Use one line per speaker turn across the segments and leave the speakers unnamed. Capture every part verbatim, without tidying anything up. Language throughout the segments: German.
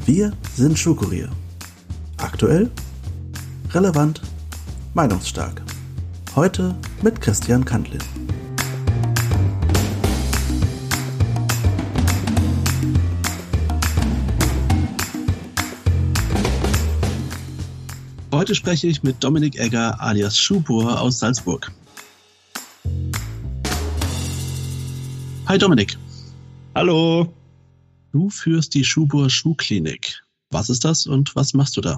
Wir sind Schuhkurier. Aktuell, relevant, meinungsstark. Heute mit Christian Kantlin. Heute spreche ich mit Dominik Egger alias Schuhpur aus Salzburg. Hi Dominik.
Hallo.
Du führst die Schuhpur Schuhklinik. Was ist das und was machst du da?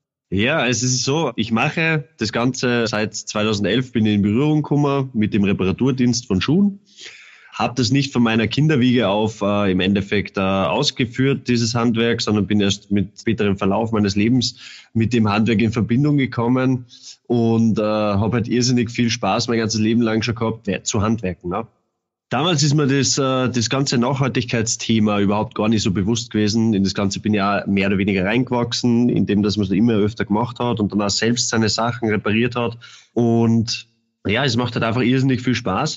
Ja, es ist so, ich mache das Ganze seit zweitausendelf, bin ich in Berührung gekommen mit dem Reparaturdienst von Schuhen. Habe das nicht von meiner Kinderwiege auf äh, im Endeffekt äh, ausgeführt, dieses Handwerk, sondern bin erst mit späterem Verlauf meines Lebens mit dem Handwerk in Verbindung gekommen und äh, habe halt irrsinnig viel Spaß mein ganzes Leben lang schon gehabt zu handwerken. Ne? Damals ist mir das, äh, das ganze Nachhaltigkeitsthema überhaupt gar nicht so bewusst gewesen. In das Ganze bin ich ja mehr oder weniger reingewachsen, indem dass man es immer öfter gemacht hat und dann auch selbst seine Sachen repariert hat. Und ja, es macht halt einfach irrsinnig viel Spaß.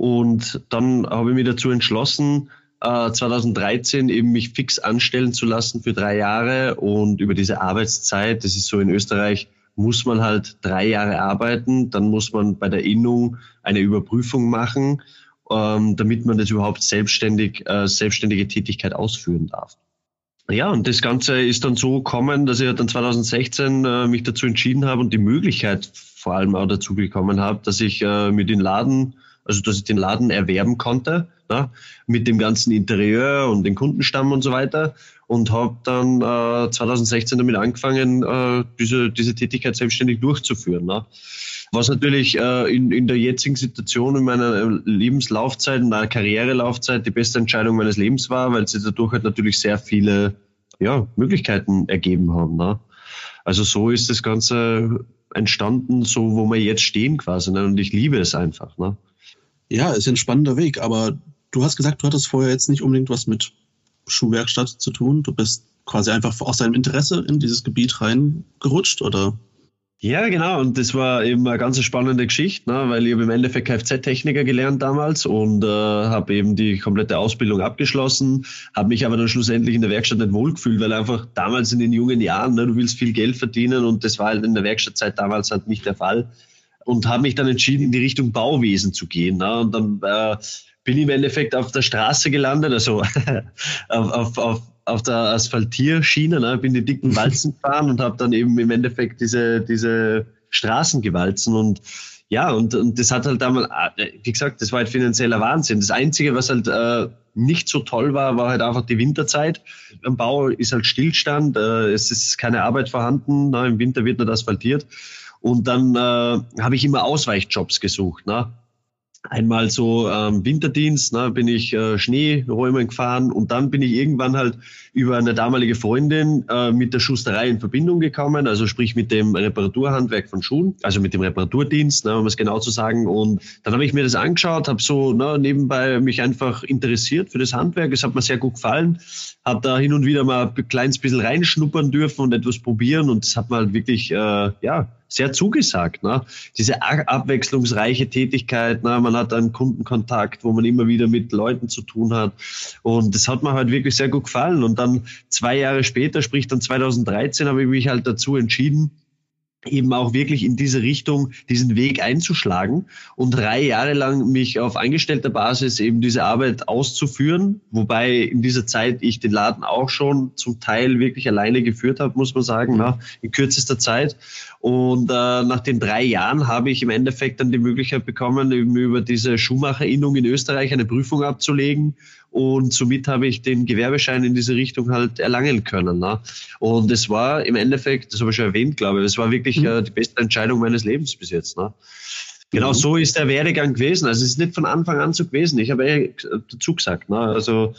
Und dann habe ich mich dazu entschlossen, äh, zweitausenddreizehn eben mich fix anstellen zu lassen für drei Jahre. Und über diese Arbeitszeit, das ist so in Österreich, muss man halt drei Jahre arbeiten. Dann muss man bei der Innung eine Überprüfung machen, ähm, damit man das überhaupt selbstständig, äh, selbstständige Tätigkeit ausführen darf. Ja, und das Ganze ist dann so gekommen, dass ich dann zweitausendsechzehn äh, mich dazu entschieden habe und die Möglichkeit vor allem auch dazu bekommen habe, dass ich äh, mir den Laden, also dass ich den Laden erwerben konnte, ne, mit dem ganzen Interieur und den Kundenstamm und so weiter, und habe dann äh, zweitausendsechzehn damit angefangen, äh, diese diese Tätigkeit selbstständig durchzuführen. Ne. Was natürlich äh, in, in der jetzigen Situation, in meiner Lebenslaufzeit, in meiner Karrierelaufzeit die beste Entscheidung meines Lebens war, weil sie dadurch halt natürlich sehr viele ja, Möglichkeiten ergeben haben. Ne? Also so ist das Ganze entstanden, so wo wir jetzt stehen quasi. Ne? Und ich liebe es einfach. Ne?
Ja, ist ein spannender Weg, aber du hast gesagt, du hattest vorher jetzt nicht unbedingt was mit Schuhwerkstatt zu tun. Du bist quasi einfach aus deinem Interesse in dieses Gebiet reingerutscht, oder?
Ja, genau. Und das war eben eine ganz spannende Geschichte, ne? Weil ich habe im Endeffekt Kfz-Techniker gelernt damals und äh, habe eben die komplette Ausbildung abgeschlossen, habe mich aber dann schlussendlich in der Werkstatt nicht wohlgefühlt, weil einfach damals in den jungen Jahren, ne, du willst viel Geld verdienen und das war halt in der Werkstattzeit damals halt nicht der Fall, und habe mich dann entschieden, in die Richtung Bauwesen zu gehen. Ne? Und dann äh, bin ich im Endeffekt auf der Straße gelandet, also auf, auf, auf auf der Asphaltierschiene, ne, bin die dicken Walzen gefahren und habe dann eben im Endeffekt diese diese Straßen gewalzen, und ja, und, und das hat halt damals, wie gesagt, das war halt finanzieller Wahnsinn. Das Einzige, was halt äh, nicht so toll war, war halt einfach die Winterzeit. Am Bau ist halt Stillstand, äh, es ist keine Arbeit vorhanden, ne, im Winter wird nicht asphaltiert, und dann äh, habe ich immer Ausweichjobs gesucht, ne. Einmal so ähm, Winterdienst, ne, bin ich äh, Schneeräumen gefahren, und dann bin ich irgendwann halt über eine damalige Freundin äh, mit der Schusterei in Verbindung gekommen, also sprich mit dem Reparaturhandwerk von Schuhen, also mit dem Reparaturdienst, ne, um es genau zu sagen. Und dann habe ich mir das angeschaut, habe so ne, nebenbei mich einfach interessiert für das Handwerk. Es hat mir sehr gut gefallen, habe da hin und wieder mal ein kleines bisschen reinschnuppern dürfen und etwas probieren, und das hat mir halt wirklich äh, ja sehr zugesagt. Ne? Diese abwechslungsreiche Tätigkeit, ne? Man hat einen Kundenkontakt, wo man immer wieder mit Leuten zu tun hat, und das hat mir halt wirklich sehr gut gefallen. Und dann zwei Jahre später, sprich dann zweitausenddreizehn, habe ich mich halt dazu entschieden, eben auch wirklich in diese Richtung diesen Weg einzuschlagen und drei Jahre lang mich auf angestellter Basis eben diese Arbeit auszuführen, wobei in dieser Zeit ich den Laden auch schon zum Teil wirklich alleine geführt habe, muss man sagen, na, in kürzester Zeit. Und äh, nach den drei Jahren habe ich im Endeffekt dann die Möglichkeit bekommen, eben über diese Schuhmacherinnung in Österreich eine Prüfung abzulegen, und somit habe ich den Gewerbeschein in diese Richtung halt erlangen können. Ne? Und es war im Endeffekt, das habe ich schon erwähnt, glaube ich, das war wirklich mhm. äh, die beste Entscheidung meines Lebens bis jetzt. Ne? Genau mhm. so ist der Werdegang gewesen. Also es ist nicht von Anfang an so gewesen. Ich habe eh dazu gesagt. Ne? Also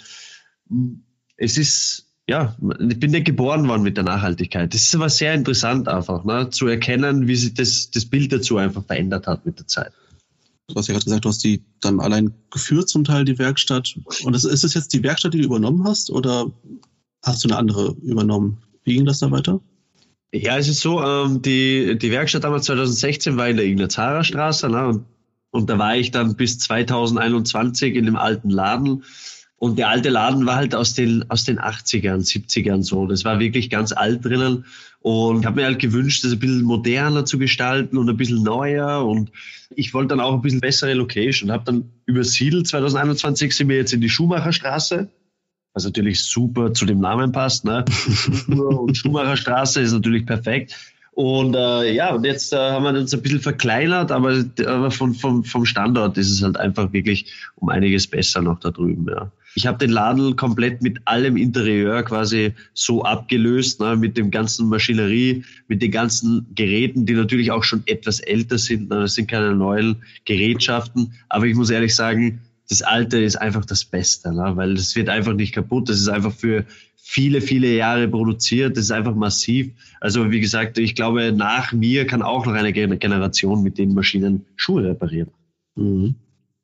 es ist, ja, ich bin nicht geboren worden mit der Nachhaltigkeit. Das ist aber sehr interessant einfach, ne? Zu erkennen, wie sich das, das Bild dazu einfach verändert hat mit der Zeit.
Du hast ja gerade gesagt, du hast die dann allein geführt zum Teil, die Werkstatt. Und ist, ist das jetzt die Werkstatt, die du übernommen hast, oder hast du eine andere übernommen? Wie ging das da weiter?
Ja, es ist so, ähm, die, die Werkstatt damals zweitausendsechzehn war in der Ignazara Straße, ne? Und, und da war ich dann bis zweitausendeinundzwanzig in dem alten Laden. Und der alte Laden war halt aus den, aus den achtzigern, siebzigern so. Das war wirklich ganz alt drinnen. Und ich habe mir halt gewünscht, das ein bisschen moderner zu gestalten und ein bisschen neuer. Und ich wollte dann auch ein bisschen bessere Location. Habe dann übersiedelt. zwanzig einundzwanzig sind wir jetzt in die Schumacherstraße, was natürlich super zu dem Namen passt. Ne? Und Schumacherstraße ist natürlich perfekt. Und äh, ja, und jetzt äh, haben wir uns ein bisschen verkleinert, aber, aber von, vom, vom Standort ist es halt einfach wirklich um einiges besser noch da drüben. Ja. Ich habe den Laden komplett mit allem Interieur quasi so abgelöst, ne, mit dem ganzen Maschinerie, mit den ganzen Geräten, die natürlich auch schon etwas älter sind. Ne, das sind keine neuen Gerätschaften, aber ich muss ehrlich sagen, das Alte ist einfach das Beste, ne, weil das wird einfach nicht kaputt. Das ist einfach für viele, viele Jahre produziert. Das ist einfach massiv. Also wie gesagt, ich glaube, nach mir kann auch noch eine Generation mit den Maschinen Schuhe reparieren.
Mhm.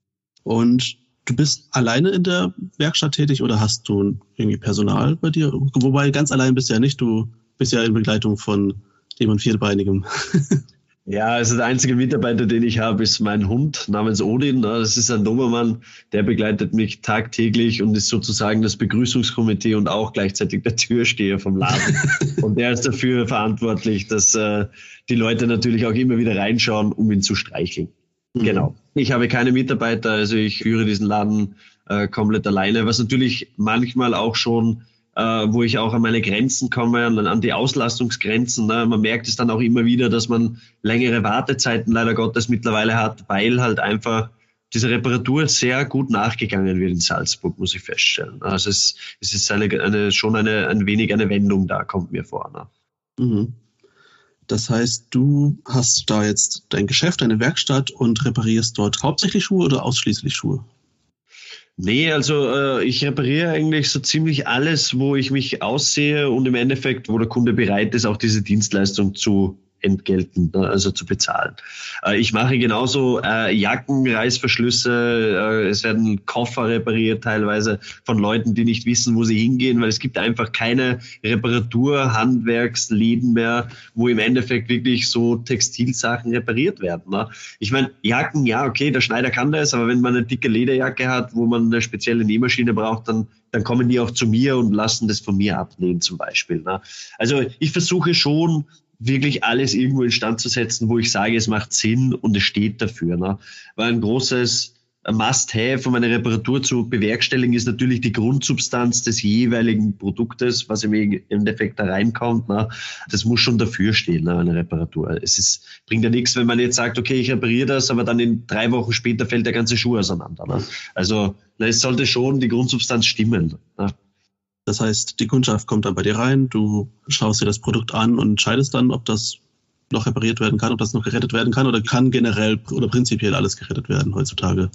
Und du bist alleine in der Werkstatt tätig oder hast du irgendwie Personal bei dir? Wobei ganz allein bist du ja nicht. Du bist ja in Begleitung von jemand Vierbeinigem.
Ja, also der einzige Mitarbeiter, den ich habe, ist mein Hund namens Odin. Das ist ein Dobermann, der begleitet mich tagtäglich und ist sozusagen das Begrüßungskomitee und auch gleichzeitig der Türsteher vom Laden. Und der ist dafür verantwortlich, dass äh, die Leute natürlich auch immer wieder reinschauen, um ihn zu streicheln. Mhm. Genau. Ich habe keine Mitarbeiter, also ich führe diesen Laden äh, komplett alleine, was natürlich manchmal auch schon wo ich auch an meine Grenzen komme, an die Auslastungsgrenzen. Ne? Man merkt es dann auch immer wieder, dass man längere Wartezeiten leider Gottes mittlerweile hat, weil halt einfach diese Reparatur sehr gut nachgegangen wird in Salzburg, muss ich feststellen. Also es, es ist eine, eine, schon eine, ein wenig eine Wendung da, kommt mir vor. Ne?
Mhm. Das heißt, du hast da jetzt dein Geschäft, deine Werkstatt und reparierst dort hauptsächlich Schuhe oder ausschließlich Schuhe?
Nee, also äh, ich repariere eigentlich so ziemlich alles, wo ich mich aussehe und im Endeffekt, wo der Kunde bereit ist, auch diese Dienstleistung zu entgelten, also zu bezahlen. Äh, ich mache genauso äh, Jacken, Reißverschlüsse, äh, es werden Koffer repariert teilweise von Leuten, die nicht wissen, wo sie hingehen, weil es gibt einfach keine Reparatur, Handwerksläden mehr, wo im Endeffekt wirklich so Textilsachen repariert werden. Ne? Ich meine, Jacken, ja, okay, der Schneider kann das, aber wenn man eine dicke Lederjacke hat, wo man eine spezielle Nähmaschine braucht, dann dann kommen die auch zu mir und lassen das von mir abnähen zum Beispiel. Ne? Also ich versuche schon, wirklich alles irgendwo instand zu setzen, wo ich sage, es macht Sinn und es steht dafür. Ne? Weil ein großes Must-have, um eine Reparatur zu bewerkstelligen, ist natürlich die Grundsubstanz des jeweiligen Produktes, was im Endeffekt da reinkommt. Ne? Das muss schon dafür stehen, ne, eine Reparatur. Es ist, bringt ja nichts, wenn man jetzt sagt, okay, ich repariere das, aber dann in drei Wochen später fällt der ganze Schuh auseinander. Ne? Also na, es sollte schon die Grundsubstanz stimmen. Ne?
Das heißt, die Kundschaft kommt dann bei dir rein, du schaust dir das Produkt an und entscheidest dann, ob das noch repariert werden kann, ob das noch gerettet werden kann oder kann generell oder prinzipiell alles gerettet werden heutzutage.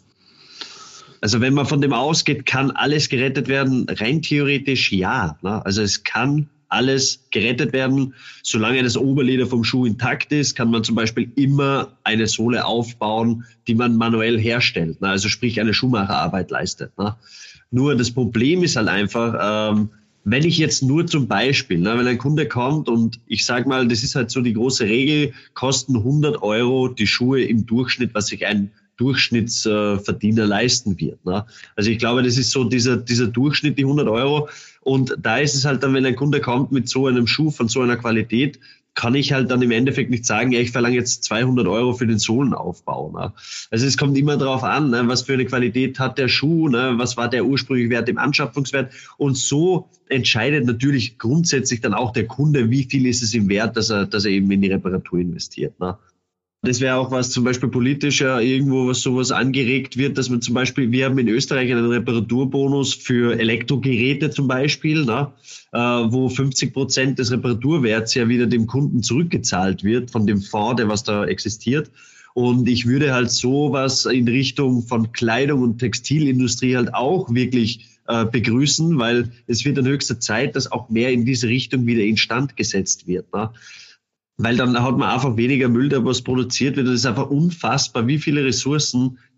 Also wenn man von dem ausgeht, kann alles gerettet werden, rein theoretisch ja. Ne? Also es kann alles gerettet werden. Solange das Oberleder vom Schuh intakt ist, kann man zum Beispiel immer eine Sohle aufbauen, die man manuell herstellt. Ne? Also sprich eine Schuhmacherarbeit leistet. Ne? Nur das Problem ist halt einfach, ähm, wenn ich jetzt nur zum Beispiel, ne, wenn ein Kunde kommt und ich sage mal, das ist halt so die große Regel, kosten hundert Euro die Schuhe im Durchschnitt, was sich ein Durchschnittsverdiener leisten wird. Ne? Also ich glaube, das ist so dieser, dieser Durchschnitt, die hundert Euro. Und da ist es halt dann, wenn ein Kunde kommt mit so einem Schuh von so einer Qualität, kann ich halt dann im Endeffekt nicht sagen, ja, ich verlange jetzt zweihundert Euro für den Sohlenaufbau. Ne? Also es kommt immer darauf an, ne, was für eine Qualität hat der Schuh, ne, was war der ursprüngliche Wert im Anschaffungswert. Und so entscheidet natürlich grundsätzlich dann auch der Kunde, wie viel ist es ihm wert, dass er, dass er eben in die Reparatur investiert. Ne? Das wäre auch was zum Beispiel politisch ja irgendwo was sowas angeregt wird, dass man zum Beispiel, wir haben in Österreich einen Reparaturbonus für Elektrogeräte zum Beispiel, ne, äh, wo fünfzig Prozent des Reparaturwerts ja wieder dem Kunden zurückgezahlt wird von dem Fonds, der was da existiert. Und ich würde halt sowas in Richtung von Kleidung und Textilindustrie halt auch wirklich äh, begrüßen, weil es wird an höchster Zeit, dass auch mehr in diese Richtung wieder instand gesetzt wird. Ne? Weil dann hat man einfach weniger Müll, der was produziert wird. Und es ist einfach unfassbar, wie viele Ressourcen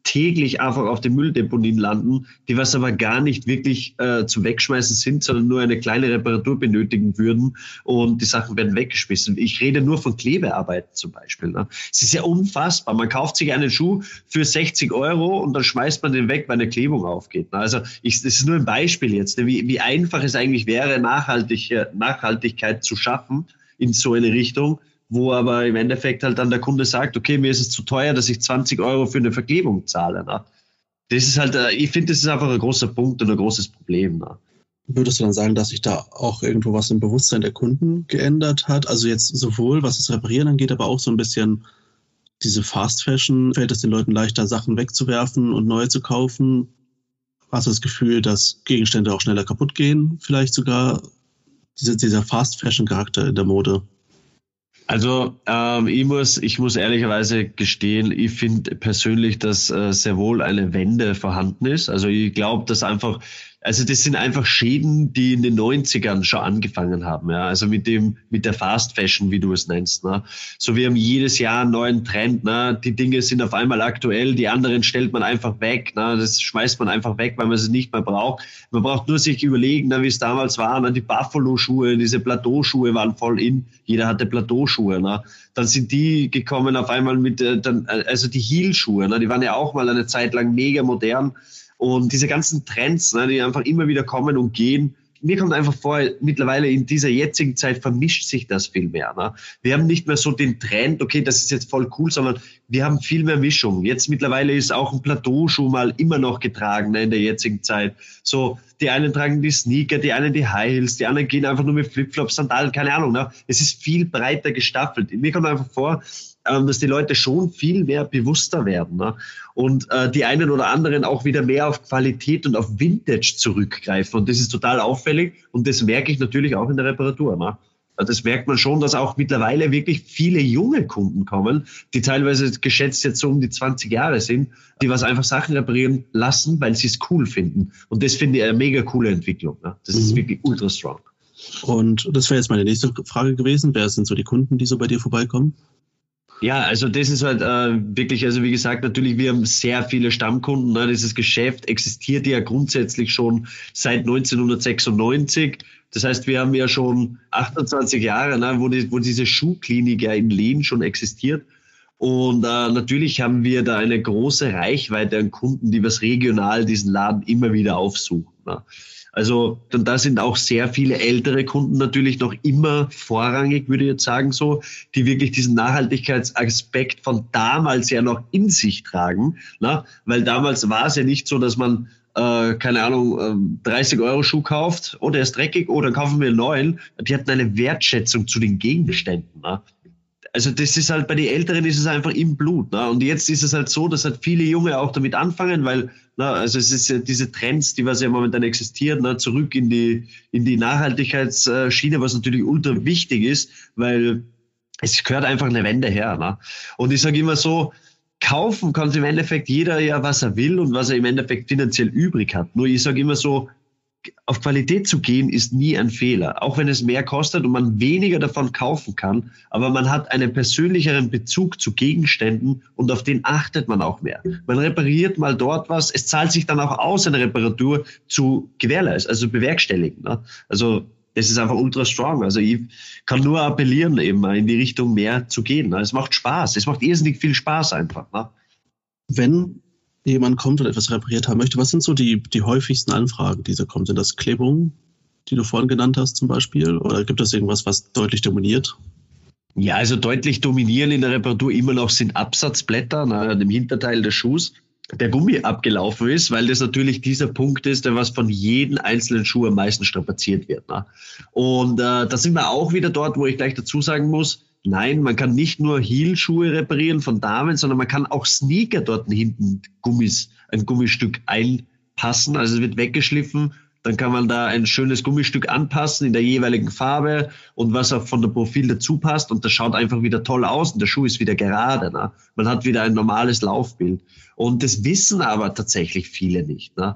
täglich einfach auf den Mülldeponien landen, die was aber gar nicht wirklich äh, zum Wegschmeißen sind, sondern nur eine kleine Reparatur benötigen würden und die Sachen werden weggeschmissen. Ich rede nur von Klebearbeiten zum Beispiel. Ne? Es ist ja unfassbar. Man kauft sich einen Schuh für sechzig Euro und dann schmeißt man den weg, weil eine Klebung aufgeht. Ne? Also ich, das ist nur ein Beispiel jetzt, ne? wie, wie einfach es eigentlich wäre, nachhaltig, Nachhaltigkeit zu schaffen in so eine Richtung, wo aber im Endeffekt halt dann der Kunde sagt, okay, mir ist es zu teuer, dass ich zwanzig Euro für eine Verklebung zahle. Ne? Das ist halt, ich finde, das ist einfach ein großer Punkt und ein großes Problem. Ne?
Würdest du dann sagen, dass sich da auch irgendwo was im Bewusstsein der Kunden geändert hat? Also jetzt sowohl, was das Reparieren angeht, aber auch so ein bisschen diese Fast Fashion. Fällt es den Leuten leichter, Sachen wegzuwerfen und neue zu kaufen? Hast du das Gefühl, dass Gegenstände auch schneller kaputt gehen? Vielleicht sogar dieser, dieser Fast Fashion Charakter in der Mode?
Also ähm, ich muss ich muss ehrlicherweise gestehen, ich finde persönlich, dass äh, sehr wohl eine Wende vorhanden ist. Also ich glaube, dass einfach, also das sind einfach Schäden, die in den neunzigern schon angefangen haben. Ja, also mit dem mit der Fast Fashion, wie du es nennst. Ne? So, wir haben jedes Jahr einen neuen Trend. Ne? Die Dinge sind auf einmal aktuell, die anderen stellt man einfach weg. Ne? Das schmeißt man einfach weg, weil man sie nicht mehr braucht. Man braucht nur sich überlegen, ne, wie es damals war. Ne? Die Buffalo-Schuhe, diese Plateauschuhe waren voll in. Jeder hatte Plateauschuhe. Ne? Dann sind die gekommen auf einmal mit, äh, dann, also die Heel-Schuhe. Ne? Die waren ja auch mal eine Zeit lang mega modern. Und diese ganzen Trends, ne, die einfach immer wieder kommen und gehen, mir kommt einfach vor, mittlerweile in dieser jetzigen Zeit vermischt sich das viel mehr. Ne? Wir haben nicht mehr so den Trend, okay, das ist jetzt voll cool, sondern wir haben viel mehr Mischung. Jetzt mittlerweile ist auch ein Plateauschuh mal immer noch getragen, ne, in der jetzigen Zeit. So, die einen tragen die Sneaker, die einen die High Heels, die anderen gehen einfach nur mit Flipflops, Sandalen, keine Ahnung. Ne? Es ist viel breiter gestaffelt. Mir kommt einfach vor, dass die Leute schon viel mehr bewusster werden, ne? Und äh, die einen oder anderen auch wieder mehr auf Qualität und auf Vintage zurückgreifen. Und das ist total auffällig und das merke ich natürlich auch in der Reparatur. Ne? Also das merkt man schon, dass auch mittlerweile wirklich viele junge Kunden kommen, die teilweise geschätzt jetzt so um die zwanzig Jahre sind, die was einfach Sachen reparieren lassen, weil sie es cool finden. Und das finde ich eine mega coole Entwicklung. Ne? Das mhm. ist wirklich ultra strong.
Und das wäre jetzt meine nächste Frage gewesen. Wer sind so die Kunden, die so bei dir vorbeikommen?
Ja, also das ist halt äh, wirklich, also wie gesagt, natürlich, wir haben sehr viele Stammkunden. Ne? Dieses Geschäft existiert ja grundsätzlich schon seit neunzehnhundertsechsundneunzig. Das heißt, wir haben ja schon achtundzwanzig Jahre, ne, wo, die, wo diese Schuhklinik ja in Lehn schon existiert. Und äh, natürlich haben wir da eine große Reichweite an Kunden, die was regional diesen Laden immer wieder aufsuchen. Ne? Also da sind auch sehr viele ältere Kunden natürlich noch immer vorrangig, würde ich jetzt sagen so, die wirklich diesen Nachhaltigkeitsaspekt von damals ja noch in sich tragen. Ne? Weil damals war es ja nicht so, dass man, äh, keine Ahnung, dreißig Euro Schuh kauft, oh, der ist dreckig, oh, dann kaufen wir einen neuen. Die hatten eine Wertschätzung zu den Gegenständen. Ne? Also das ist halt, bei den Älteren ist es einfach im Blut. Ne? Und jetzt ist es halt so, dass halt viele Junge auch damit anfangen, weil, na, also es ist ja diese Trends, die was ja momentan existieren, ne, zurück in die, in die Nachhaltigkeitsschiene, was natürlich ultra wichtig ist, weil es gehört einfach eine Wende her. Ne? Und ich sage immer so, kaufen kann im Endeffekt jeder ja, was er will und was er im Endeffekt finanziell übrig hat. Nur ich sage immer so, auf Qualität zu gehen ist nie ein Fehler, auch wenn es mehr kostet und man weniger davon kaufen kann, aber man hat einen persönlicheren Bezug zu Gegenständen und auf den achtet man auch mehr. Man repariert mal dort was, es zahlt sich dann auch aus, eine Reparatur zu gewährleisten, also bewerkstelligen. Ne? Also es ist einfach ultra strong. Also ich kann nur appellieren, eben in die Richtung mehr zu gehen. Ne? Es macht Spaß, es macht irrsinnig viel Spaß einfach. Ne?
Wenn jemand kommt und etwas repariert haben möchte, was sind so die, die häufigsten Anfragen, die da kommen? Sind das Klebungen, die du vorhin genannt hast zum Beispiel? Oder gibt es irgendwas, was deutlich dominiert?
Ja, also deutlich dominieren in der Reparatur immer noch sind Absatzblätter an dem Hinterteil des Schuhs, der Gummi abgelaufen ist, weil das natürlich dieser Punkt ist, der was von jedem einzelnen Schuh am meisten strapaziert wird. Ne? Und äh, da sind wir auch wieder dort, wo ich gleich dazu sagen muss, nein, man kann nicht nur Heel-Schuhe reparieren von Damen, sondern man kann auch Sneaker dort hinten Gummis, ein Gummistück einpassen. Also es wird weggeschliffen, dann kann man da ein schönes Gummistück anpassen in der jeweiligen Farbe und was auch von der Profil dazu passt und das schaut einfach wieder toll aus und der Schuh ist wieder gerade. Ne? Man hat wieder ein normales Laufbild. Und das wissen aber tatsächlich viele nicht. Ne?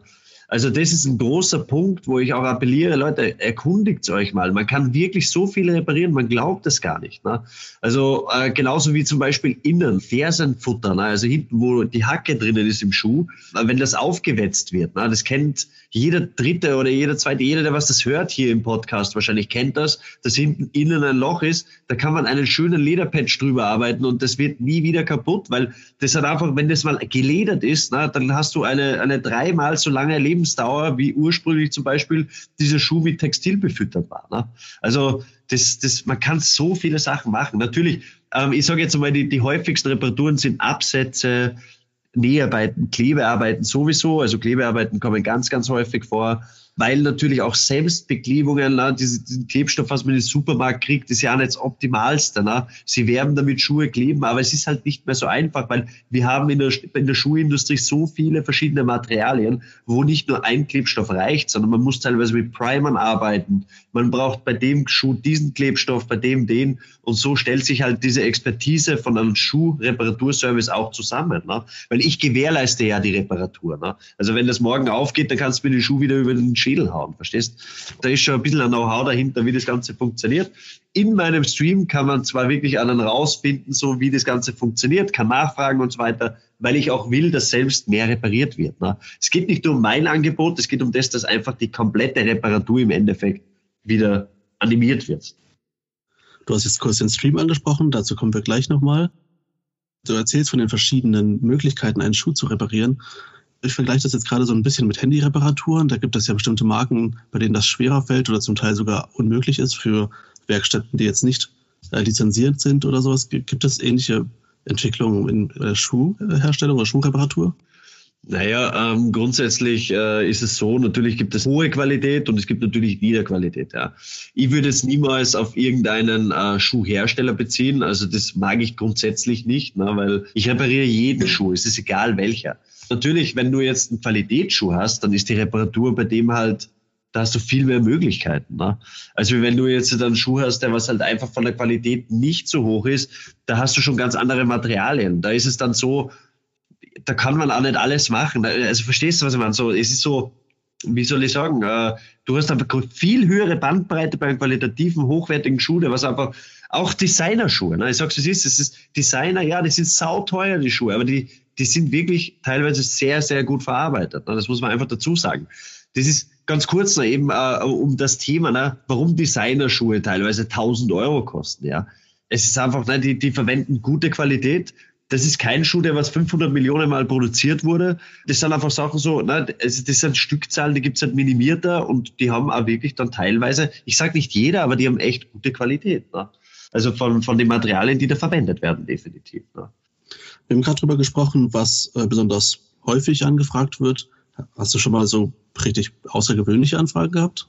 Also das ist ein großer Punkt, wo ich auch appelliere, Leute, erkundigt euch mal. Man kann wirklich so viel reparieren, man glaubt das gar nicht. Ne? Also äh, genauso wie zum Beispiel innen, Fersenfutter, ne? Also hinten, wo die Hacke drinnen ist im Schuh, wenn das aufgewetzt wird, ne? Das kennt jeder Dritte oder jeder Zweite, jeder, der was das hört hier im Podcast, wahrscheinlich kennt das, dass hinten innen ein Loch ist, da kann man einen schönen Lederpatch drüber arbeiten und das wird nie wieder kaputt, weil das hat einfach, wenn das mal geledert ist, ne, dann hast du eine, eine dreimal so lange Lebensdauer, wie ursprünglich zum Beispiel dieser Schuh mit Textil befüttert war. Ne? Also das, das, man kann so viele Sachen machen. Natürlich, ähm, ich sage jetzt mal, die, die häufigsten Reparaturen sind Absätze, Näharbeiten, Klebearbeiten sowieso. Also Klebearbeiten kommen ganz, ganz häufig vor, weil natürlich auch Selbstbeklebungen, ne, diese, diesen Klebstoff, was man im Supermarkt kriegt, ist ja auch nicht das Optimalste. Ne? Sie werben damit Schuhe kleben, aber es ist halt nicht mehr so einfach, weil wir haben in der, in der Schuhindustrie so viele verschiedene Materialien, wo nicht nur ein Klebstoff reicht, sondern man muss teilweise mit Primern arbeiten. Man braucht bei dem Schuh diesen Klebstoff, bei dem den. Und so stellt sich halt diese Expertise von einem Schuhreparaturservice auch zusammen. Ne? Weil ich gewährleiste ja die Reparatur. Ne? Also wenn das morgen aufgeht, dann kannst du mir den Schuh wieder über den Schädel hauen, verstehst? Da ist schon ein bisschen ein Know-how dahinter, wie das Ganze funktioniert. In meinem Stream kann man zwar wirklich einen rausfinden, so wie das Ganze funktioniert, kann nachfragen und so weiter, weil ich auch will, dass selbst mehr repariert wird. Ne? Es geht nicht nur um mein Angebot, es geht um das, dass einfach die komplette Reparatur im Endeffekt wieder animiert wird.
Du hast jetzt kurz den Stream angesprochen, dazu kommen wir gleich nochmal. Du erzählst von den verschiedenen Möglichkeiten, einen Schuh zu reparieren. Ich vergleiche das jetzt gerade so ein bisschen mit Handyreparaturen. Da gibt es ja bestimmte Marken, bei denen das schwerer fällt oder zum Teil sogar unmöglich ist für Werkstätten, die jetzt nicht äh, lizenziert sind oder sowas. Gibt es ähnliche Entwicklungen in äh, Schuhherstellung oder Schuhreparatur?
Naja, ähm, grundsätzlich äh, ist es so, natürlich gibt es hohe Qualität und es gibt natürlich Niederqualität. Ja. Ich würde es niemals auf irgendeinen äh, Schuhhersteller beziehen, also das mag ich grundsätzlich nicht, ne, weil ich repariere jeden Schuh, es ist egal welcher. Natürlich, wenn du jetzt einen Qualitätsschuh hast, dann ist die Reparatur bei dem halt, da hast du viel mehr Möglichkeiten. Ne? Also wenn du jetzt einen Schuh hast, der was halt einfach von der Qualität nicht so hoch ist, da hast du schon ganz andere Materialien. Da ist es dann so, da kann man auch nicht alles machen. Also verstehst du, was ich meine? So, es ist so, wie soll ich sagen, äh, du hast einfach viel höhere Bandbreite bei einem qualitativen, hochwertigen Schuh, der was einfach, auch Designerschuhe. Ne? Ich sag's, es ist, es ist Designer, ja, die sind sauteuer, die Schuhe, aber die, die sind wirklich teilweise sehr, sehr gut verarbeitet. Ne? Das muss man einfach dazu sagen. Das ist ganz kurz noch eben äh, um das Thema, ne? Warum Designerschuhe teilweise tausend Euro kosten. Ja, es ist einfach, ne, die, die verwenden gute Qualität. Das ist kein Schuh, der was fünfhundert Millionen Mal produziert wurde. Das sind einfach Sachen so, ne, das sind Stückzahlen, die gibt's halt minimierter und die haben auch wirklich dann teilweise, ich sage nicht jeder, aber die haben echt gute Qualität. Ne? Also von, von den Materialien, die da verwendet werden, definitiv. Ne?
Wir haben gerade drüber gesprochen, was äh, besonders häufig angefragt wird. Hast du schon mal so richtig außergewöhnliche Anfragen gehabt?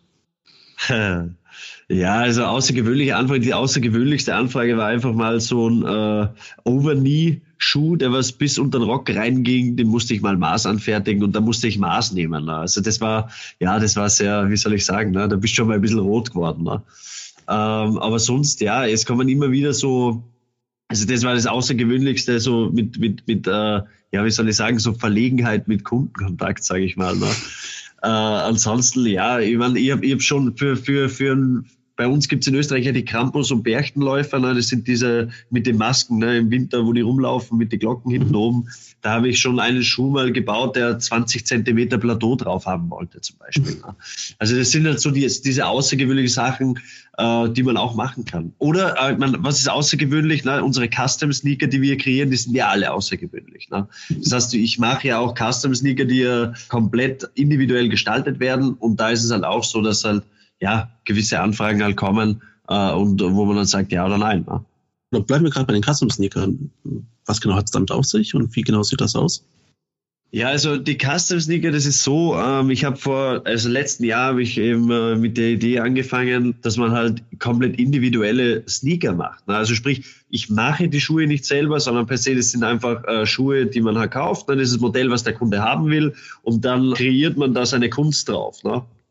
Ja, also außergewöhnliche Anfrage. Die außergewöhnlichste Anfrage war einfach mal so ein äh, Overknee-Schuh, der was bis unter den Rock reinging. Den musste ich mal Maß anfertigen und da musste ich Maß nehmen. Ne? Also das war, ja, das war sehr, wie soll ich sagen, ne? Da bist du schon mal ein bisschen rot geworden. Ne? Ähm, aber sonst, ja, es kommen immer wieder so, also das war das Außergewöhnlichste, so mit, mit, mit, äh, ja, wie soll ich sagen, so Verlegenheit mit Kundenkontakt, sage ich mal. Ne? Äh, ansonsten, ja, ich meine, ich habe ich hab schon für, für, für ein, bei uns gibt's in Österreich ja die Krampus- und Berchtenläufer, ne? Das sind diese mit den Masken, ne? Im Winter, wo die rumlaufen mit den Glocken hinten oben. Da habe ich schon einen Schuh mal gebaut, der zwanzig Zentimeter Plateau drauf haben wollte, zum Beispiel. Ne? Also das sind halt so die, diese außergewöhnlichen Sachen, äh, die man auch machen kann. Oder, äh, man, was ist außergewöhnlich? Ne? Unsere Custom-Sneaker, die wir kreieren, die sind ja alle außergewöhnlich. Ne? Das heißt, ich mache ja auch Custom-Sneaker, die ja komplett individuell gestaltet werden. Und da ist es halt auch so, dass halt ja gewisse Anfragen halt kommen äh, und wo man dann sagt ja oder nein. Ne?
Bleiben wir gerade bei den Custom-Sneakern. Was genau hat es damit auf sich und wie genau sieht das aus?
Ja, also die Custom-Sneaker, das ist so, ähm, ich habe vor, also letzten Jahr habe ich eben äh, mit der Idee angefangen, dass man halt komplett individuelle Sneaker macht. Ne? Also sprich, ich mache die Schuhe nicht selber, sondern per se, das sind einfach äh, Schuhe, die man halt kauft. Ne? Das ist das Modell, was der Kunde haben will und dann kreiert man da seine Kunst drauf. Ne?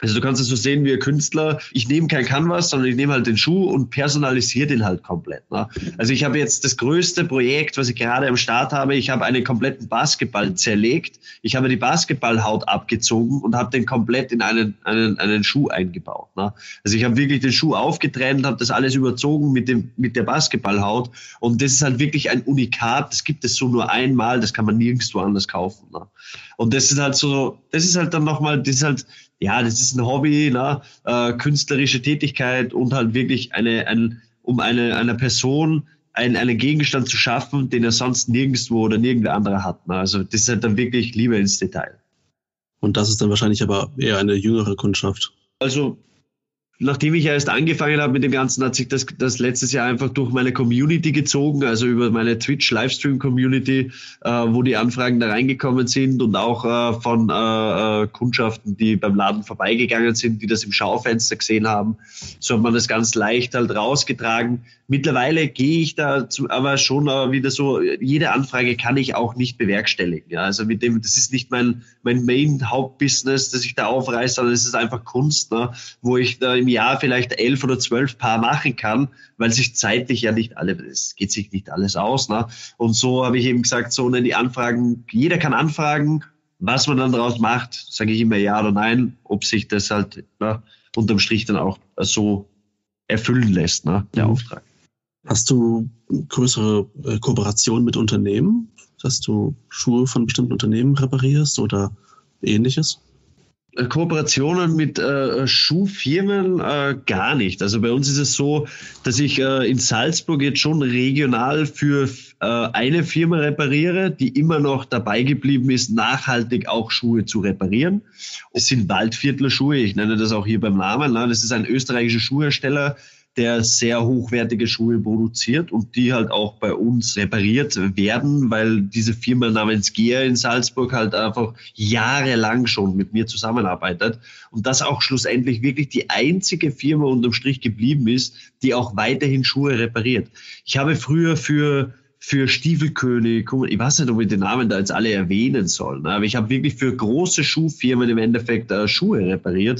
Also du kannst es so sehen wie ein Künstler, ich nehme kein Canvas, sondern ich nehme halt den Schuh und personalisiere den halt komplett. Ne? Also ich habe jetzt das größte Projekt, was ich gerade am Start habe, ich habe einen kompletten Basketball zerlegt, ich habe die Basketballhaut abgezogen und habe den komplett in einen, einen, einen Schuh eingebaut. Ne? Also ich habe wirklich den Schuh aufgetrennt, habe das alles überzogen mit, dem, mit der Basketballhaut und das ist halt wirklich ein Unikat, das gibt es so nur einmal, das kann man nirgendwo anders kaufen. Ne? Und das ist halt so, das ist halt dann nochmal, das ist halt, ja, das ist ein Hobby, ne? äh, künstlerische Tätigkeit und halt wirklich eine, ein, um eine, einer Person ein, einen Gegenstand zu schaffen, den er sonst nirgendwo oder nirgendwer andere hat. Ne? Also das ist halt dann wirklich Liebe ins Detail.
Und das ist dann wahrscheinlich aber eher eine jüngere Kundschaft.
Also nachdem ich erst angefangen habe mit dem Ganzen, hat sich das, das letztes Jahr einfach durch meine Community gezogen, also über meine Twitch-Livestream-Community, äh, wo die Anfragen da reingekommen sind und auch äh, von äh, äh, Kundschaften, die beim Laden vorbeigegangen sind, die das im Schaufenster gesehen haben. So hat man das ganz leicht halt rausgetragen. Mittlerweile gehe ich da zu, aber schon äh, wieder so, jede Anfrage kann ich auch nicht bewerkstelligen. Ja? Also mit dem, das ist nicht mein, mein Main-Hauptbusiness, das ich da aufreiße, sondern es ist einfach Kunst, ne? Wo ich da im Jahr vielleicht elf oder zwölf Paar machen kann, weil sich zeitlich ja nicht alle, es geht sich nicht alles aus. Ne? Und so habe ich eben gesagt, so ne, die Anfragen, jeder kann anfragen, was man dann daraus macht, sage ich immer ja oder nein, ob sich das halt ne, unterm Strich dann auch so erfüllen lässt, ne, der mhm. Auftrag.
Hast du größere äh, Kooperationen mit Unternehmen, dass du Schuhe von bestimmten Unternehmen reparierst oder ähnliches?
Kooperationen mit äh, Schuhfirmen äh, gar nicht. Also bei uns ist es so, dass ich äh, in Salzburg jetzt schon regional für äh, eine Firma repariere, die immer noch dabei geblieben ist, nachhaltig auch Schuhe zu reparieren. Es sind Waldviertler Schuhe, ich nenne das auch hier beim Namen. Ne? Das ist ein österreichischer Schuhhersteller, der sehr hochwertige Schuhe produziert und die halt auch bei uns repariert werden, weil diese Firma namens Gea in Salzburg halt einfach jahrelang schon mit mir zusammenarbeitet und das auch schlussendlich wirklich die einzige Firma unterm Strich geblieben ist, die auch weiterhin Schuhe repariert. Ich habe früher für für Stiefelkönig, ich weiß nicht, ob ich den Namen da jetzt alle erwähnen soll, aber ich habe wirklich für große Schuhfirmen im Endeffekt äh, Schuhe repariert,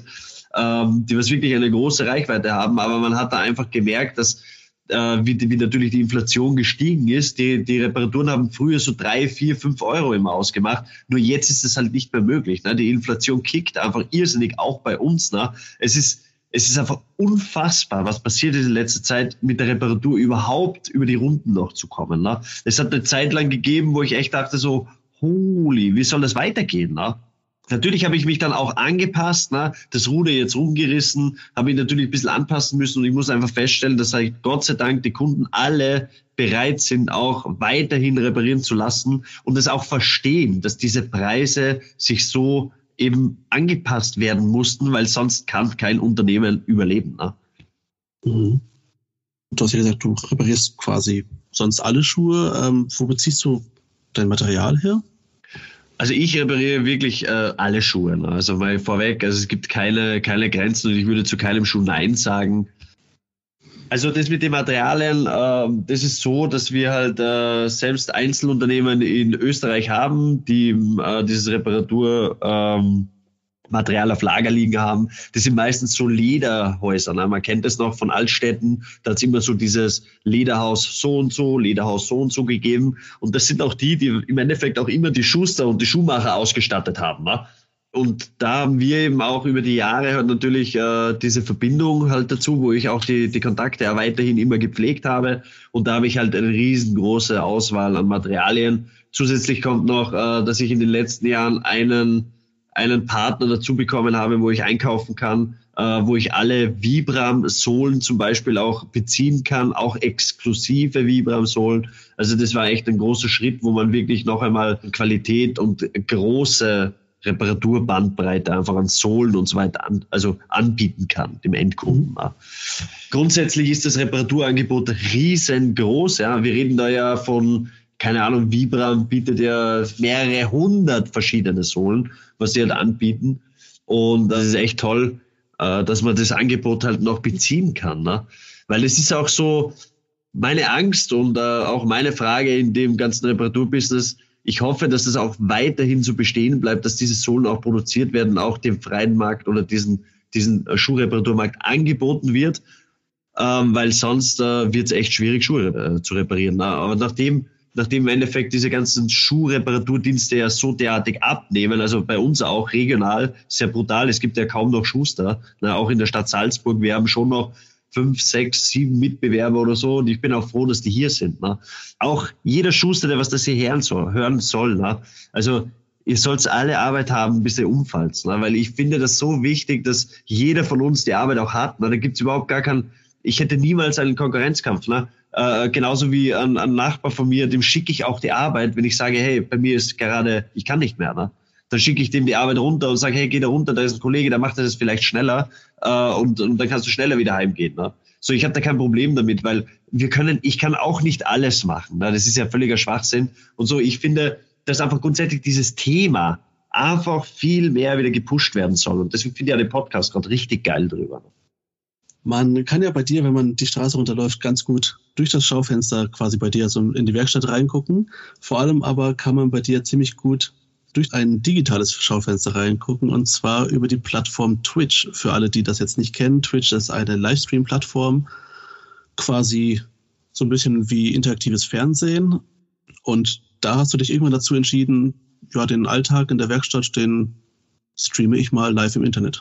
die was wirklich eine große Reichweite haben, aber man hat da einfach gemerkt, dass äh, wie, wie natürlich die Inflation gestiegen ist, die, die Reparaturen haben früher so drei, vier, fünf Euro immer ausgemacht, nur jetzt ist es halt nicht mehr möglich. Ne? Die Inflation kickt einfach irrsinnig, auch bei uns. Ne? Es ist es ist einfach unfassbar, was passiert ist in letzter Zeit mit der Reparatur überhaupt über die Runden noch zu kommen. Ne? Es hat eine Zeit lang gegeben, wo ich echt dachte so, holy, wie soll das weitergehen? Ne? Natürlich habe ich mich dann auch angepasst, ne? Das Ruder jetzt rumgerissen, habe ich natürlich ein bisschen anpassen müssen und ich muss einfach feststellen, dass halt Gott sei Dank die Kunden alle bereit sind, auch weiterhin reparieren zu lassen und es auch verstehen, dass diese Preise sich so eben angepasst werden mussten, weil sonst kann kein Unternehmen überleben. Ne?
Mhm. Du hast ja gesagt, du reparierst quasi sonst alle Schuhe. Ähm, wo beziehst du dein Material her?
Also ich repariere wirklich äh, alle Schuhe. Ne? Also mal vorweg, also es gibt keine, keine Grenzen und ich würde zu keinem Schuh Nein sagen. Also das mit den Materialien, äh, das ist so, dass wir halt äh, selbst Einzelunternehmen in Österreich haben, die äh, dieses Reparatur ähm, Material auf Lager liegen haben. Das sind meistens so Lederhäuser. Ne? Man kennt das noch von Altstädten. Da hat es immer so dieses Lederhaus so und so, Lederhaus so und so gegeben. Und das sind auch die, die im Endeffekt auch immer die Schuster und die Schuhmacher ausgestattet haben. Ne? Und da haben wir eben auch über die Jahre halt natürlich äh, diese Verbindung halt dazu, wo ich auch die, die Kontakte auch weiterhin immer gepflegt habe. Und da habe ich halt eine riesengroße Auswahl an Materialien. Zusätzlich kommt noch, äh, dass ich in den letzten Jahren einen einen Partner dazu bekommen habe, wo ich einkaufen kann, äh, wo ich alle Vibram-Sohlen zum Beispiel auch beziehen kann, auch exklusive Vibram-Sohlen. Also das war echt ein großer Schritt, wo man wirklich noch einmal Qualität und große Reparaturbandbreite einfach an Sohlen und so weiter an, also anbieten kann, dem Endkunden. Ja. Grundsätzlich ist das Reparaturangebot riesengroß. Ja. Wir reden da ja von, keine Ahnung, Vibram bietet ja mehrere hundert verschiedene Sohlen, was sie halt anbieten. Und das ist echt toll, dass man das Angebot halt noch beziehen kann. Ne? Weil es ist auch so meine Angst und auch meine Frage in dem ganzen Reparaturbusiness, ich hoffe, dass das auch weiterhin so bestehen bleibt, dass diese Sohlen auch produziert werden, auch dem freien Markt oder diesen, diesen Schuhreparaturmarkt angeboten wird, ähm, weil sonst äh, wird es echt schwierig, Schuhe äh, zu reparieren. Na, aber nachdem, nachdem im Endeffekt diese ganzen Schuhreparaturdienste ja so derartig abnehmen, also bei uns auch regional, sehr brutal, es gibt ja kaum noch Schuster, na, auch in der Stadt Salzburg, wir haben schon noch fünf, sechs, sieben Mitbewerber oder so und ich bin auch froh, dass die hier sind. Ne? Auch jeder Schuster, der was das hier hören soll, hören soll ne? Also ihr sollt alle Arbeit haben, bis ihr umfallt, ne? Weil ich finde das so wichtig, dass jeder von uns die Arbeit auch hat. Ne? Da gibt's überhaupt gar keinen, ich hätte niemals einen Konkurrenzkampf. Ne? Äh, genauso wie ein, ein Nachbar von mir, dem schicke ich auch die Arbeit, wenn ich sage, hey, bei mir ist gerade, ich kann nicht mehr. Ne? Dann schicke ich dem die Arbeit runter und sage, hey, geh da runter, da ist ein Kollege, der macht das vielleicht schneller äh, und, und dann kannst du schneller wieder heimgehen. Ne? So, ich habe da kein Problem damit, weil wir können, ich kann auch nicht alles machen. Ne? Das ist ja völliger Schwachsinn. Und so, ich finde, dass einfach grundsätzlich dieses Thema einfach viel mehr wieder gepusht werden soll. Und deswegen finde ich ja den Podcast gerade richtig geil drüber.
Man kann ja bei dir, wenn man die Straße runterläuft, ganz gut durch das Schaufenster quasi bei dir so in die Werkstatt reingucken. Vor allem aber kann man bei dir ziemlich gut durch ein digitales Schaufenster reingucken, und zwar über die Plattform Twitch. Für alle, die das jetzt nicht kennen, Twitch ist eine Livestream-Plattform, quasi so ein bisschen wie interaktives Fernsehen. Und da hast du dich irgendwann dazu entschieden, ja, den Alltag in der Werkstatt, den streame ich mal live im Internet.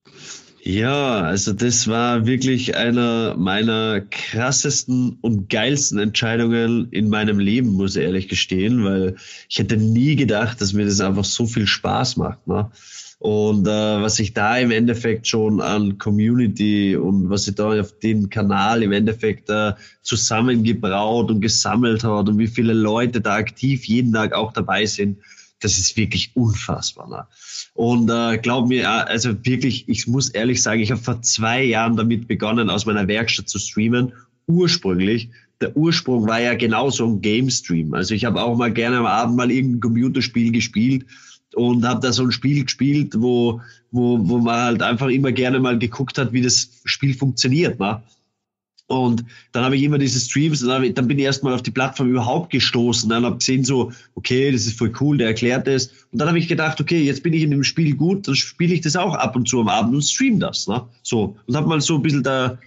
Ja, also das war wirklich einer meiner krassesten und geilsten Entscheidungen in meinem Leben, muss ich ehrlich gestehen, weil ich hätte nie gedacht, dass mir das einfach so viel Spaß macht. Ne? Und äh, was ich da im Endeffekt schon an Community und was ich da auf den Kanal im Endeffekt äh, zusammengebraut und gesammelt hat und wie viele Leute da aktiv jeden Tag auch dabei sind, das ist wirklich unfassbar. Ne? Und äh, glaub mir, also wirklich, ich muss ehrlich sagen, ich habe vor zwei Jahren damit begonnen, aus meiner Werkstatt zu streamen. Ursprünglich, der Ursprung war ja genauso ein Game-Stream. Also ich habe auch mal gerne am Abend mal irgendein Computerspiel gespielt und habe da so ein Spiel gespielt, wo, wo, wo man halt einfach immer gerne mal geguckt hat, wie das Spiel funktioniert. Ne? Und dann habe ich immer diese Streams, und dann, ich, dann bin ich erstmal auf die Plattform überhaupt gestoßen. Dann habe gesehen so, okay, das ist voll cool, der erklärt das. Und dann habe ich gedacht, okay, jetzt bin ich in dem Spiel gut, dann spiele ich das auch ab und zu am Abend und stream das. Ne? So, und habe mal so ein bisschen da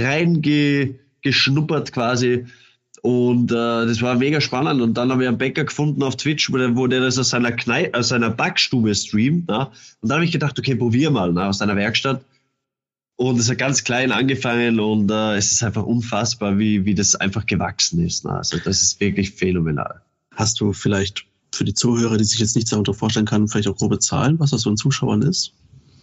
reingeschnuppert quasi. Und äh, das war mega spannend. Und dann habe ich einen Bäcker gefunden auf Twitch, wo der, wo der das aus seiner, Kneipe, aus seiner Backstube streamt. Ne? Und dann habe ich gedacht, okay, probier mal, ne, aus deiner Werkstatt. Und es hat ganz klein angefangen und äh, es ist einfach unfassbar, wie, wie das einfach gewachsen ist. Ne? Also das ist wirklich phänomenal.
Hast du vielleicht für die Zuhörer, die sich jetzt nichts darunter vorstellen können, vielleicht auch grobe Zahlen, was das so an Zuschauern ist?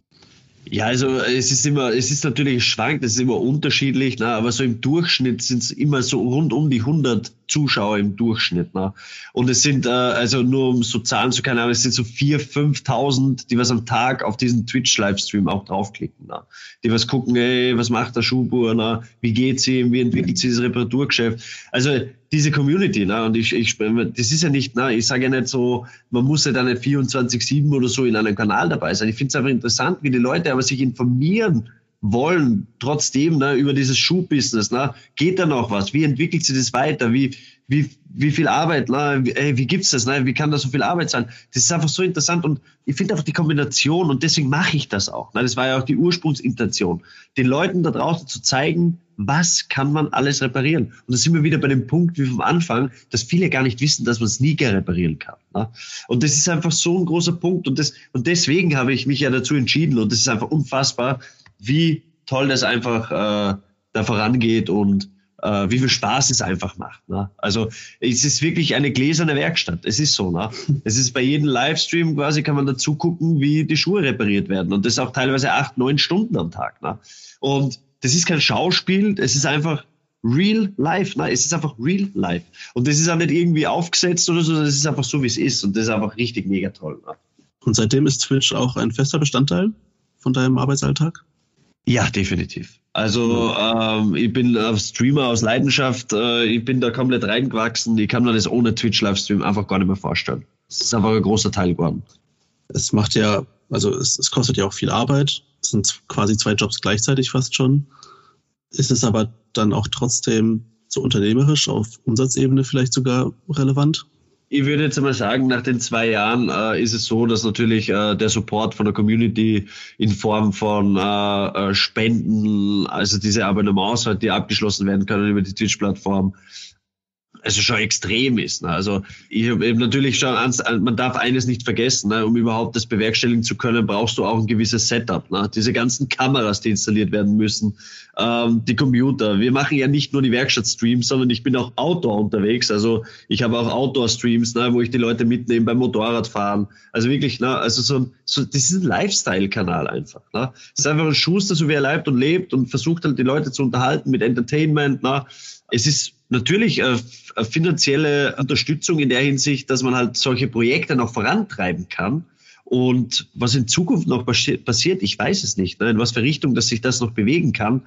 Ja, also es ist immer, es ist natürlich schwankt, es ist immer unterschiedlich, ne? Aber so im Durchschnitt sind es immer so rund um die hundert Zuschauer im Durchschnitt. Ne? Und es sind, äh, also nur um so Zahlen zu keine Ahnung, es sind so viertausend, fünftausend, die was am Tag auf diesen Twitch-Livestream auch draufklicken. Ne? Die was gucken, ey, was macht der Schuhbauer, ne? Wie geht's ihm, wie entwickelt sich das Reparaturgeschäft? Also diese Community, ne? Und ich, ich, das ist ja nicht, ne? Ich sage ja nicht so, man muss ja da nicht vierundzwanzig sieben oder so in einem Kanal dabei sein. Ich finde es einfach interessant, wie die Leute aber sich informieren wollen, trotzdem, ne, über dieses Schuhbusiness, ne, geht da noch was? Wie entwickelt sich das weiter? Wie, wie, wie viel Arbeit, ne, wie, ey, wie gibt's das, ne? Wie kann da so viel Arbeit sein? Das ist einfach so interessant und ich finde einfach die Kombination und deswegen mache ich das auch, ne? Das war ja auch die Ursprungsintention, den Leuten da draußen zu zeigen, was kann man alles reparieren? Und da sind wir wieder bei dem Punkt wie vom Anfang, dass viele gar nicht wissen, dass man Sneaker reparieren kann. Ne? Und das ist einfach so ein großer Punkt und, das, und deswegen habe ich mich ja dazu entschieden und das ist einfach unfassbar, wie toll das einfach äh, da vorangeht und äh, wie viel Spaß es einfach macht. Ne? Also es ist wirklich eine gläserne Werkstatt. Es ist so. Ne? Es ist bei jedem Livestream quasi, kann man dazu gucken, wie die Schuhe repariert werden. Und das auch teilweise acht, neun Stunden am Tag. Ne? Und das ist kein Schauspiel, es ist einfach real life. Ne? Es ist einfach real life. Und das ist auch nicht irgendwie aufgesetzt oder so, das ist einfach so, wie es ist. Und das ist einfach richtig mega toll. Ne?
Und seitdem ist Twitch auch ein fester Bestandteil von deinem Arbeitsalltag?
Ja, definitiv. Also ähm, ich bin äh, Streamer aus Leidenschaft, äh, ich bin da komplett reingewachsen, ich kann mir das ohne Twitch-Livestream einfach gar nicht mehr vorstellen. Es ist einfach ein großer Teil geworden.
Es macht ja, also es, es kostet ja auch viel Arbeit, es sind quasi zwei Jobs gleichzeitig fast schon. Ist es aber dann auch trotzdem so unternehmerisch auf Umsatzebene vielleicht sogar relevant?
Ich würde jetzt mal sagen, nach den zwei Jahren äh, ist es so, dass natürlich äh, der Support von der Community in Form von äh, Spenden, also diese Abonnements, halt, die abgeschlossen werden können über die Twitch-Plattform, also schon extrem ist. Ne? Also ich habe eben natürlich schon, ans, man darf eines nicht vergessen, ne? Um überhaupt das bewerkstelligen zu können, brauchst du auch ein gewisses Setup. Ne? Diese ganzen Kameras, die installiert werden müssen, ähm, die Computer. Wir machen ja nicht nur die Werkstattstreams, sondern ich bin auch Outdoor unterwegs. Also ich habe auch Outdoor-Streams, ne? Wo ich die Leute mitnehme beim Motorradfahren. Also wirklich, ne? Also so, so das ist ein Lifestyle-Kanal einfach. Ne? Es ist einfach ein Schuster, so wie er leibt und lebt und versucht halt die Leute zu unterhalten mit Entertainment. Ne? Es ist natürlich äh, finanzielle Unterstützung in der Hinsicht, dass man halt solche Projekte noch vorantreiben kann. Und was in Zukunft noch passiert, ich weiß es nicht, ne, in was für Richtung, dass sich das noch bewegen kann.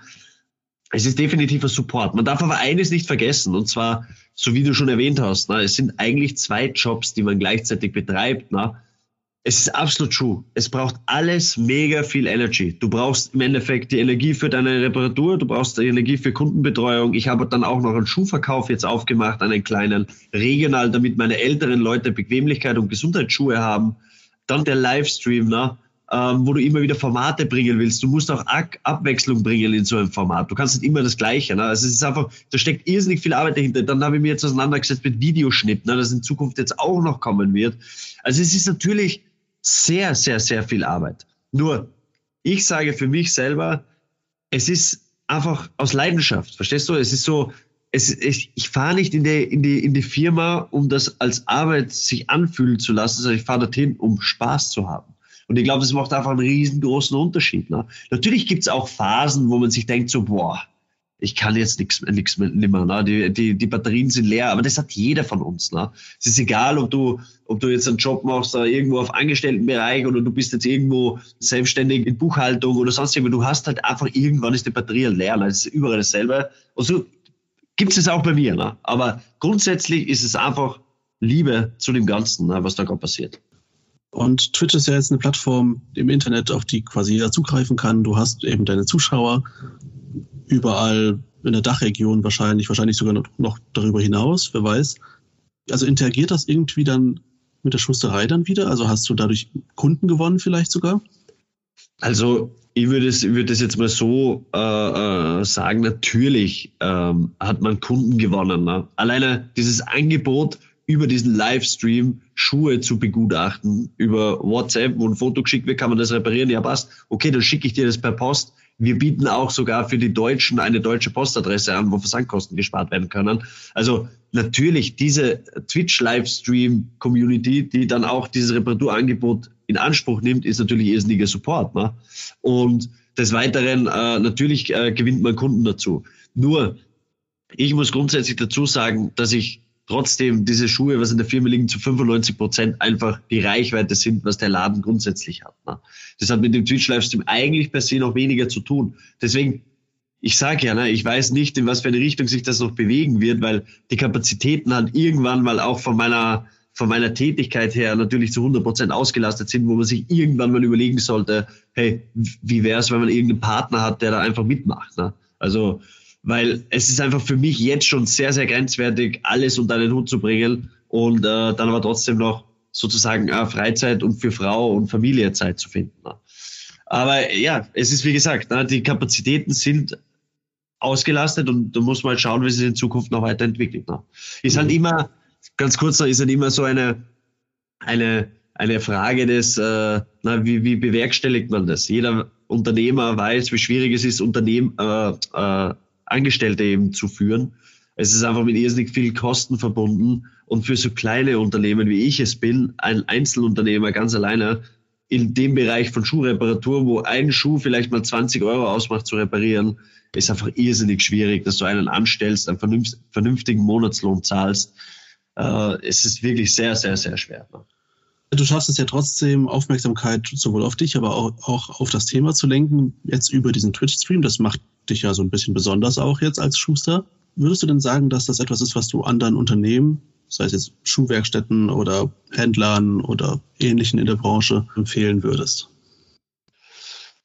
Es ist definitiv ein Support. Man darf aber eines nicht vergessen, und zwar, so wie du schon erwähnt hast, ne, es sind eigentlich zwei Jobs, die man gleichzeitig betreibt. Ne. Es ist absolut true. Es braucht alles mega viel Energy. Du brauchst im Endeffekt die Energie für deine Reparatur, du brauchst die Energie für Kundenbetreuung. Ich habe dann auch noch einen Schuhverkauf jetzt aufgemacht, einen kleinen, regional, damit meine älteren Leute Bequemlichkeit und Gesundheitsschuhe haben. Dann der Livestream, ne, ähm, wo du immer wieder Formate bringen willst. Du musst auch Ab- Abwechslung bringen in so einem Format. Du kannst nicht immer das Gleiche. Ne? Also es ist einfach, da steckt irrsinnig viel Arbeit dahinter. Dann habe ich mir jetzt auseinandergesetzt mit Videoschnitt, ne, das in Zukunft jetzt auch noch kommen wird. Also es ist natürlich sehr, sehr, sehr viel Arbeit. Nur, ich sage für mich selber, es ist einfach aus Leidenschaft. Verstehst du? Es ist so, es, es, ich fahre nicht in die, in, die, in die Firma, um das als Arbeit sich anfühlen zu lassen, sondern ich fahre dorthin, um Spaß zu haben. Und ich glaube, das macht einfach einen riesengroßen Unterschied. Ne? Natürlich gibt es auch Phasen, wo man sich denkt so, boah, ich kann jetzt nichts nichts mehr, nimmer, ne? die, die, die Batterien sind leer, aber das hat jeder von uns. Ne? Es ist egal, ob du, ob du jetzt einen Job machst, da irgendwo auf Angestelltenbereich oder du bist jetzt irgendwo selbstständig in Buchhaltung oder sonst irgendwo, du hast halt einfach, irgendwann ist die Batterie leer, ne? Das ist überall dasselbe. Und so gibt es auch bei mir. Ne? Aber grundsätzlich ist es einfach Liebe zu dem Ganzen, ne? Was da gerade passiert.
Und Twitch ist ja jetzt eine Plattform im Internet, auf die quasi jeder zugreifen kann. Du hast eben deine Zuschauer überall in der Dachregion wahrscheinlich, wahrscheinlich sogar noch, noch darüber hinaus, wer weiß. Also interagiert das irgendwie dann mit der Schusterei dann wieder? Also hast du dadurch Kunden gewonnen vielleicht sogar?
Also ich würde es, ich würde es jetzt mal so äh, äh, sagen, natürlich ähm, hat man Kunden gewonnen. Ne? Alleine dieses Angebot über diesen Livestream Schuhe zu begutachten, über WhatsApp, wo ein Foto geschickt wird, kann man das reparieren, ja passt, okay, dann schicke ich dir das per Post. Wir bieten auch sogar für die Deutschen eine deutsche Postadresse an, wo Versandkosten gespart werden können. Also natürlich diese Twitch-Livestream-Community, die dann auch dieses Reparaturangebot in Anspruch nimmt, ist natürlich irrsinniger Support. Ne? Und des Weiteren äh, natürlich äh, gewinnt man Kunden dazu. Nur, ich muss grundsätzlich dazu sagen, dass ich trotzdem diese Schuhe, was in der Firma liegen, zu fünfundneunzig Prozent einfach die Reichweite sind, was der Laden grundsätzlich hat. Ne? Das hat mit dem Twitch-Livestream eigentlich per se noch weniger zu tun. Deswegen, ich sage ja, ne, ich weiß nicht, in was für eine Richtung sich das noch bewegen wird, weil die Kapazitäten halt irgendwann mal auch von meiner, von meiner Tätigkeit her natürlich zu hundert Prozent ausgelastet sind, wo man sich irgendwann mal überlegen sollte, hey, wie wäre es, wenn man irgendeinen Partner hat, der da einfach mitmacht. Ne? Also, weil es ist einfach für mich jetzt schon sehr, sehr grenzwertig, alles unter einen Hut zu bringen und äh, dann aber trotzdem noch sozusagen äh, Freizeit und für Frau und Familie Zeit zu finden. Ne? Aber ja, es ist wie gesagt, ne, die Kapazitäten sind ausgelastet und da muss man halt schauen, wie sich in Zukunft noch weiterentwickelt. Ne? Ist halt immer, ganz kurz noch, ist halt immer so eine, eine, eine Frage des, äh, na, wie, wie bewerkstelligt man das? Jeder Unternehmer weiß, wie schwierig es ist, Unternehmen, äh, äh, Angestellte eben zu führen. Es ist einfach mit irrsinnig viel Kosten verbunden und für so kleine Unternehmen, wie ich es bin, ein Einzelunternehmer ganz alleine in dem Bereich von Schuhreparatur, wo ein Schuh vielleicht mal zwanzig Euro ausmacht zu reparieren, ist einfach irrsinnig schwierig, dass du einen anstellst, einen vernünftigen Monatslohn zahlst. Äh, es ist wirklich sehr, sehr, sehr schwer. Ne?
Du schaffst es ja trotzdem, Aufmerksamkeit sowohl auf dich, aber auch, auch auf das Thema zu lenken, jetzt über diesen Twitch-Stream. Das macht dich ja so ein bisschen besonders auch jetzt als Schuster. Würdest du denn sagen, dass das etwas ist, was du anderen Unternehmen, sei es jetzt Schuhwerkstätten oder Händlern oder Ähnlichen in der Branche, empfehlen würdest?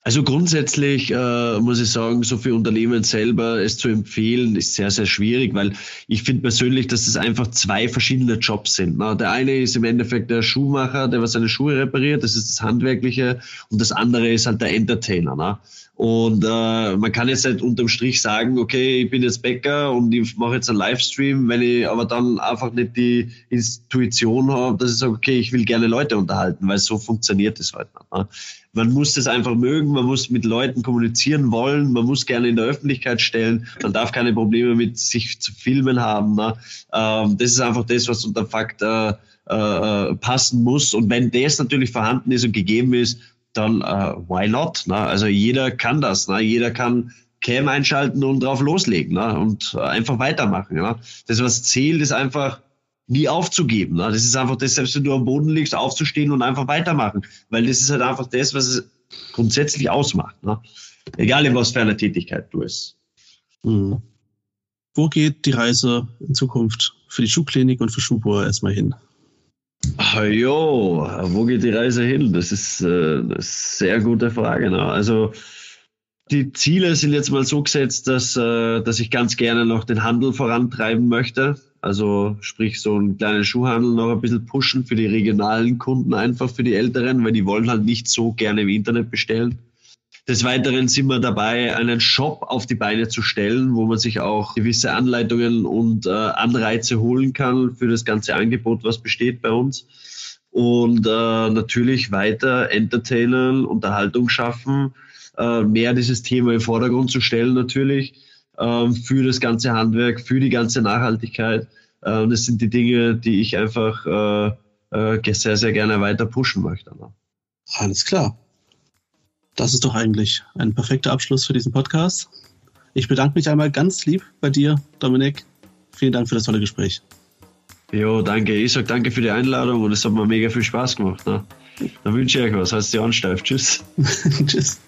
Also grundsätzlich äh, muss ich sagen, so für Unternehmen selber es zu empfehlen, ist sehr, sehr schwierig, weil ich finde persönlich, dass es einfach zwei verschiedene Jobs sind. Na, der eine ist im Endeffekt der Schuhmacher, der was seine Schuhe repariert, das ist das Handwerkliche, und das andere ist halt der Entertainer. Na? Und äh, man kann jetzt halt unterm Strich sagen, okay, ich bin jetzt Bäcker und ich mache jetzt einen Livestream, wenn ich aber dann einfach nicht die Intuition habe, dass ich sage, okay, ich will gerne Leute unterhalten, weil so funktioniert es halt nicht. Ne? Man muss das einfach mögen, man muss mit Leuten kommunizieren wollen, man muss gerne in der Öffentlichkeit stellen, man darf keine Probleme mit sich zu filmen haben. Ne? Ähm, das ist einfach das, was unter Fakt äh, äh, passen muss. Und wenn das natürlich vorhanden ist und gegeben ist, dann äh, why not? Ne? Also jeder kann das, ne? Jeder kann Cam einschalten und drauf loslegen, ne? Und äh, einfach weitermachen. Ne? Das, was zählt, ist einfach nie aufzugeben. Ne? Das ist einfach das, selbst wenn du am Boden liegst, aufzustehen und einfach weitermachen. Weil das ist halt einfach das, was es grundsätzlich ausmacht. Ne? Egal in was für einer Tätigkeit du es.
Mhm. Wo geht die Reise in Zukunft für die Schuhklinik und für Schuhbohr erstmal hin?
Ah, jo, wo geht die Reise hin? Das ist äh, eine sehr gute Frage. Ne? Also die Ziele sind jetzt mal so gesetzt, dass, äh, dass ich ganz gerne noch den Handel vorantreiben möchte. Also sprich so einen kleinen Schuhhandel noch ein bisschen pushen für die regionalen Kunden, einfach für die Älteren, weil die wollen halt nicht so gerne im Internet bestellen. Des Weiteren sind wir dabei, einen Shop auf die Beine zu stellen, wo man sich auch gewisse Anleitungen und äh, Anreize holen kann für das ganze Angebot, was besteht bei uns. Und äh, natürlich weiter entertainen, Unterhaltung schaffen, äh, mehr dieses Thema im Vordergrund zu stellen natürlich, äh, für das ganze Handwerk, für die ganze Nachhaltigkeit. Äh, und das sind die Dinge, die ich einfach äh, äh, sehr, sehr gerne weiter pushen möchte. Ne?
Alles klar. Das ist doch eigentlich ein perfekter Abschluss für diesen Podcast. Ich bedanke mich einmal ganz lieb bei dir, Dominik. Vielen Dank für das tolle Gespräch.
Jo, danke. Ich sage danke für die Einladung und es hat mir mega viel Spaß gemacht. Ne? Dann wünsche ich euch was. Heißt die Ansteif. Tschüss.
Tschüss.